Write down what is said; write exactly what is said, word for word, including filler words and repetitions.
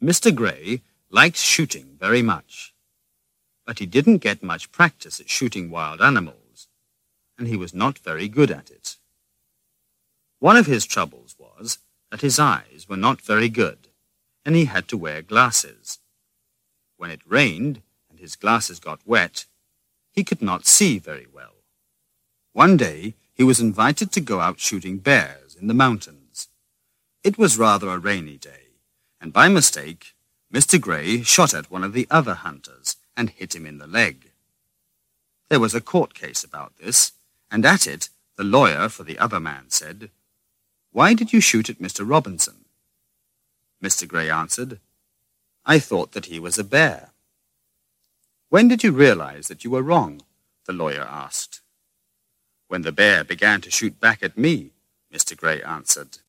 Mister Gray liked shooting very much, but he didn't get much practice at shooting wild animals, and he was not very good at it. One of his troubles was that his eyes were not very good, and he had to wear glasses. When it rained and his glasses got wet, he could not see very well. One day he was invited to go out shooting bears in the mountains. It was rather a rainy day, and by mistake, Mister Gray shot at one of the other hunters and hit him in the leg. There was a court case about this, and at it the lawyer for the other man said, "Why did you shoot at Mister Robinson?" Mister Gray answered, "I thought that he was a bear." "When did you realize that you were wrong?" the lawyer asked. "When the bear began to shoot back at me," Mister Gray answered.